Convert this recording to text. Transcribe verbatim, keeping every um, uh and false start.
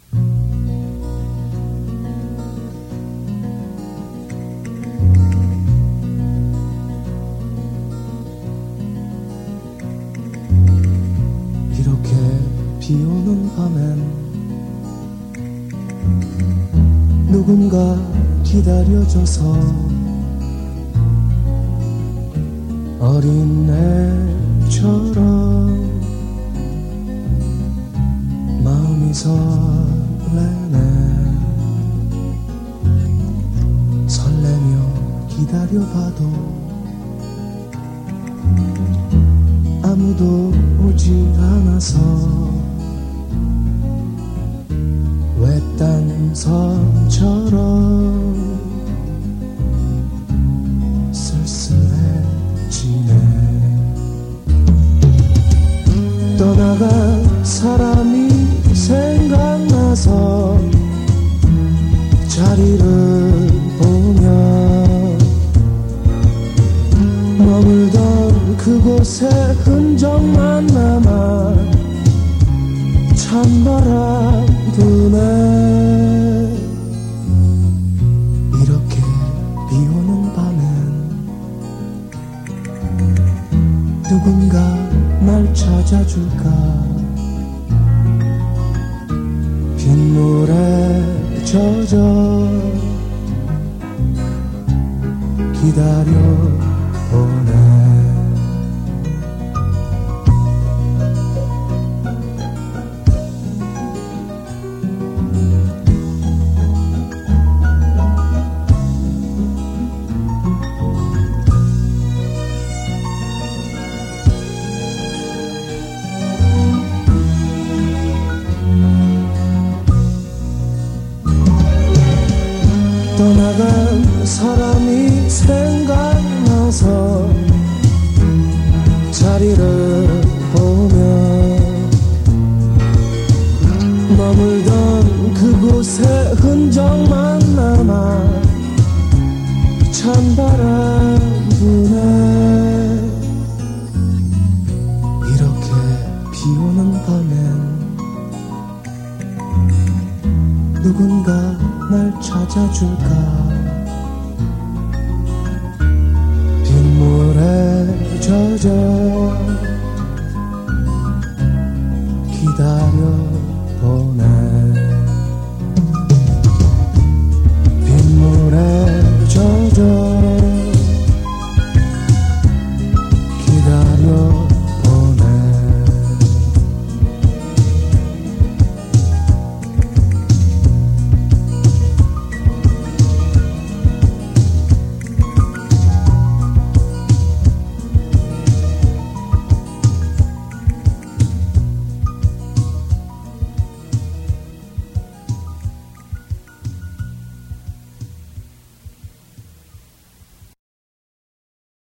이렇게 비 오는 밤엔 누군가 기다려줘서 어린 애처럼 마음이 설레네. 설레며 기다려봐도 아무도 오지 않아서 외딴 섬처럼 쓸쓸해지네. 떠나간 사람이 생각나서 자리를 보며 머물던 그곳에 흔적만 남아 찬바람 부네. 이렇게 비 오는 밤엔 누군가 날 찾아줄까. 빗물에 젖어 기다려보네. 떠나간 사람이 생각나서 자리를 보며 머물던 그곳에 흔적만 남아 찬바람 부네. 이렇게 비 오는 밤엔 누군가 날 찾아줄까. 빗물에 젖어 기다려보네.